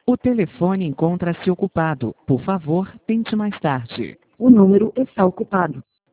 O telefone encontra-se ocupado. Por favor, tente mais tarde. O número está ocupado.